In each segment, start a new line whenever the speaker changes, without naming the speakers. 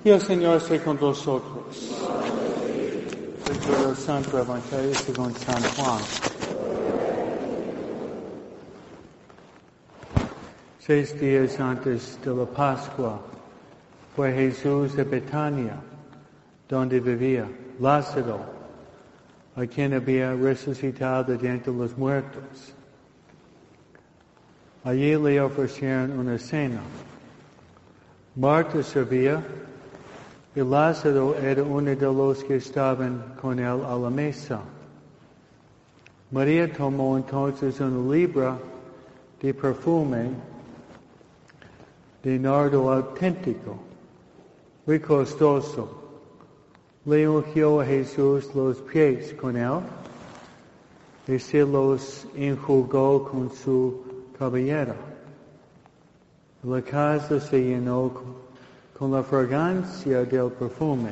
Y el Señor esté con vosotros. Lectura del Santo Evangelio según San Juan. 6 días antes de la Pascua fue Jesús de Betania, donde vivía Lázaro, a quien había resucitado de entre los muertos. Allí le ofrecieron una cena. Marta servía y Lázaro era uno de los que estaban con él a la mesa. María tomó entonces una libra de perfume de nardo auténtico, muy costoso. Le ungió a Jesús los pies con él y se los enjugó con su cabellera. La casa se llenó con la fragancia del perfume.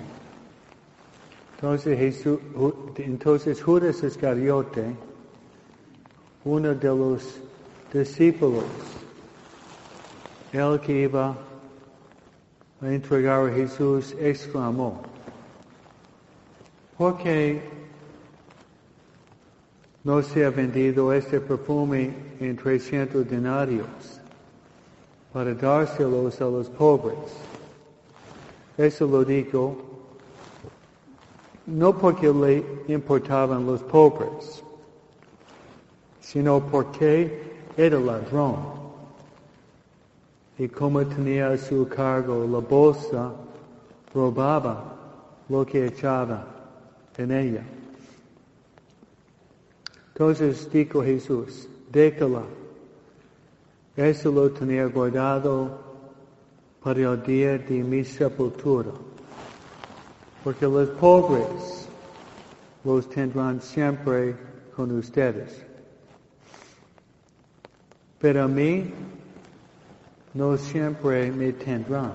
Entonces Judas Iscariote, uno de los discípulos, el que iba a entregar a Jesús, exclamó: ¿por qué no se ha vendido este perfume en 300 denarios para dárselos a los pobres? Eso lo digo no porque le importaban los pobres, sino porque era ladrón. Y como tenía a su cargo la bolsa, robaba lo que echaba en ella. Entonces dijo Jesús: déjala. Eso lo tenía guardado para el día de mi sepultura, porque los pobres los tendrán siempre con ustedes, pero a mí no siempre me tendrán.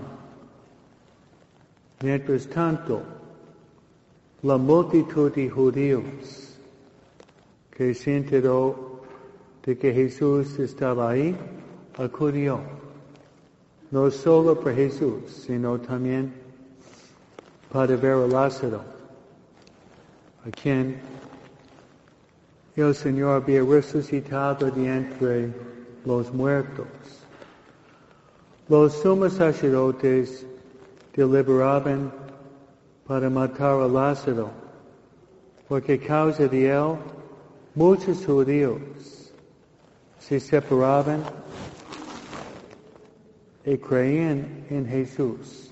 Mientras tanto, la multitud de judíos que se enteró de que Jesús estaba ahí, acudió, no solo por Jesús, sino también para ver a Lázaro, a quien el Señor había resucitado de entre los muertos. Los sumos sacerdotes deliberaban para matar a Lázaro, porque a causa de él muchos judíos se separaban y creían en Jesús.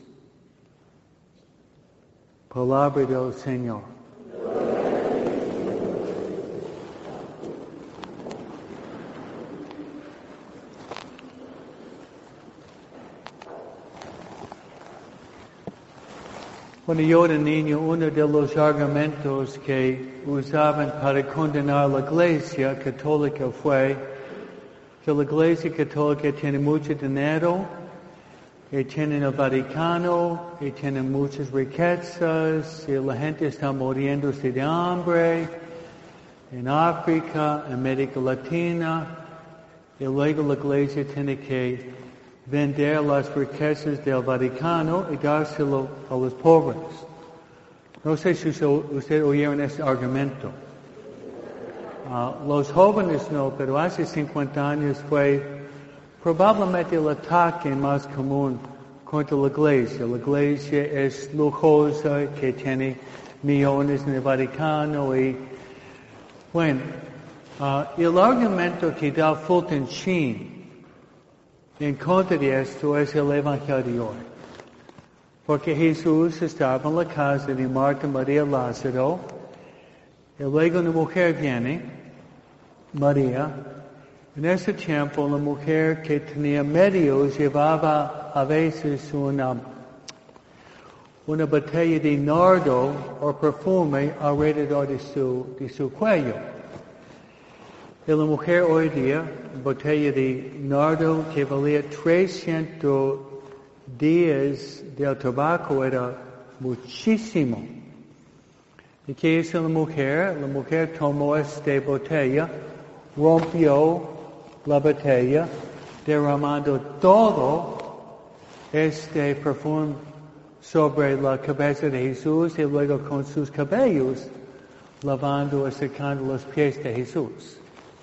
Palabra del Señor. Cuando yo era niño, uno de los argumentos que usaban para condenar la Iglesia Católica fue que la Iglesia Católica tiene mucho dinero, y tienen el Vaticano, y tienen muchas riquezas, y la gente está muriéndose de hambre en África, en América Latina, y luego la Iglesia tiene que vender las riquezas del Vaticano y dárselo a los pobres. No sé si ustedes oyeron ese argumento. Los jóvenes no, pero hace 50 años fue probablemente el ataque más común contra la Iglesia. La Iglesia es lujosa, que tiene millones en el Vaticano y, bueno, el argumento que da Fulton Sheen en contra de esto es el Evangelio de hoy. Porque Jesús estaba en la casa de Marta, María, Lázaro, y luego una mujer viene, María. En ese tiempo, la mujer que tenía medios llevaba a veces una botella de nardo o perfume alrededor de su cuello. Y la mujer hoy día, botella de nardo que valía 300 días del tabaco, era muchísimo. ¿Y qué hizo la mujer? La mujer tomó esta botella, rompió la botella, derramando todo este perfume sobre la cabeza de Jesús y luego con sus cabellos lavando y secando los pies de Jesús.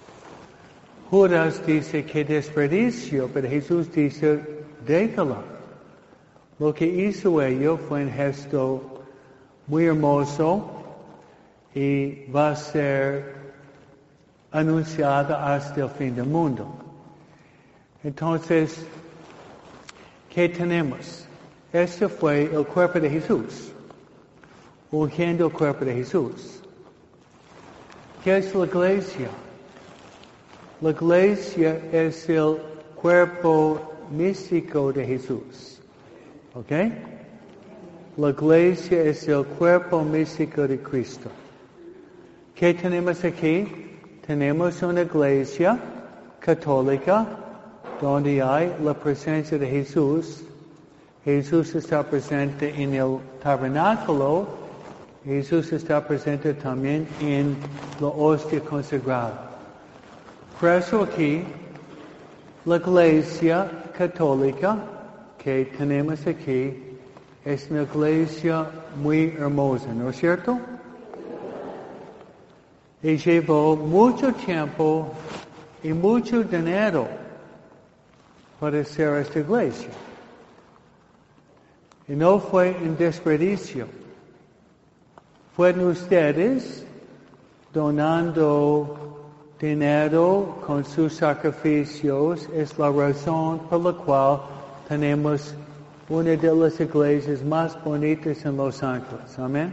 Judas dice que desperdicio, pero Jesús dice, déjalo. Lo que hizo ello fue un gesto muy hermoso y va a ser anunciado hasta el fin del mundo. Entonces, ¿qué tenemos? Este fue el cuerpo de Jesús, ungiendo el cuerpo de Jesús. ¿Qué es la iglesia? La iglesia es el cuerpo místico de Jesús. ¿Ok? La iglesia es el cuerpo místico de Cristo. ¿Qué tenemos aquí? Tenemos una iglesia católica donde hay la presencia de Jesús. Jesús está presente en el tabernáculo. Jesús está presente también en la hostia consagrada. Por eso aquí, la iglesia católica que tenemos aquí es una iglesia muy hermosa, ¿no es cierto? Y llevó mucho tiempo y mucho dinero para hacer esta iglesia. Y no fue un desperdicio. Fueron ustedes donando dinero con sus sacrificios. Es la razón por la cual tenemos una de las iglesias más bonitas en Los Ángeles. Amén.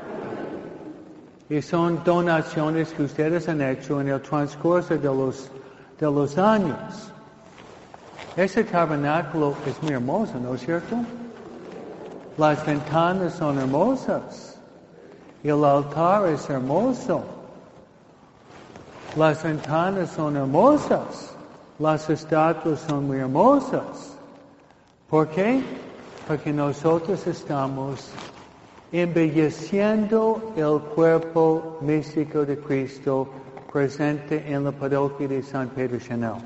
Y son donaciones que ustedes han hecho en el transcurso de los años. Ese tabernáculo es muy hermoso, ¿no es cierto? Las ventanas son hermosas. Y el altar es hermoso. Las ventanas son hermosas. Las estatuas son muy hermosas. ¿Por qué? Porque nosotros estamos embelleciendo el cuerpo místico de Cristo presente en la parroquia de San Pedro Chanel.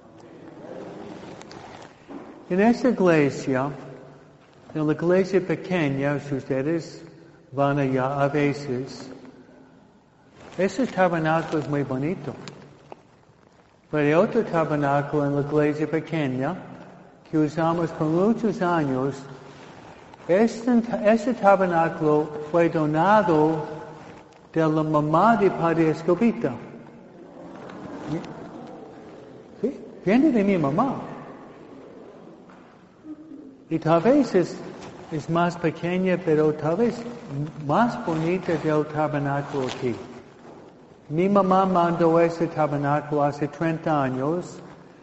En esta iglesia, en la iglesia pequeña, si ustedes van allá a veces, ese tabernáculo es muy bonito. Pero hay otro tabernáculo en la iglesia pequeña que usamos por muchos años. Este tabernáculo fue donado de la mamá de Padre Escobita. ¿Sí? Viene de mi mamá. Y tal vez es más pequeña, pero tal vez más bonita del tabernáculo aquí. Mi mamá mandó ese tabernáculo hace 30 años,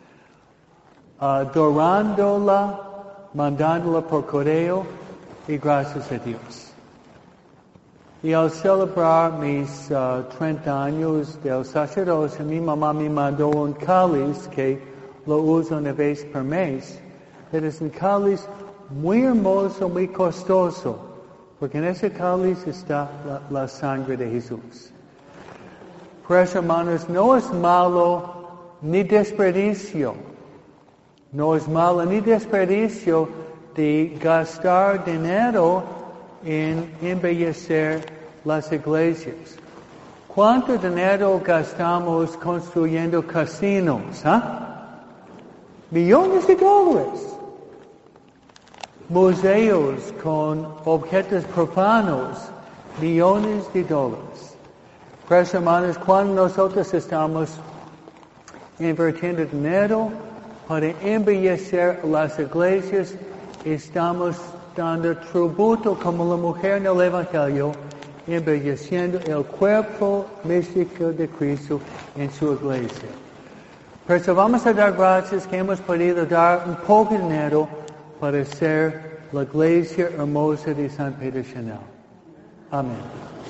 dorándola, mandándola por correo, y gracias a Dios. Y al celebrar mis 30 años del sacerdocio, mi mamá me mandó un cáliz que lo uso una vez por mes. Pero es un cáliz muy hermoso, muy costoso, porque en ese cáliz está la sangre de Jesús. Por eso, hermanos, no es malo ni desperdicio. No es malo ni desperdicio de gastar dinero en embellecer las iglesias. ¿Cuánto dinero gastamos construyendo casinos? Millones de dólares. Museos con objetos profanos, millones de dólares. Por eso, hermanos, cuando nosotros estamos invirtiendo dinero para embellecer las iglesias, estamos dando tributo como la mujer en el Evangelio, embelleciendo el cuerpo místico de Cristo en su iglesia. Por eso vamos a dar gracias que hemos podido dar un poco de dinero para hacer la iglesia hermosa de San Pedro Chanel. Amén.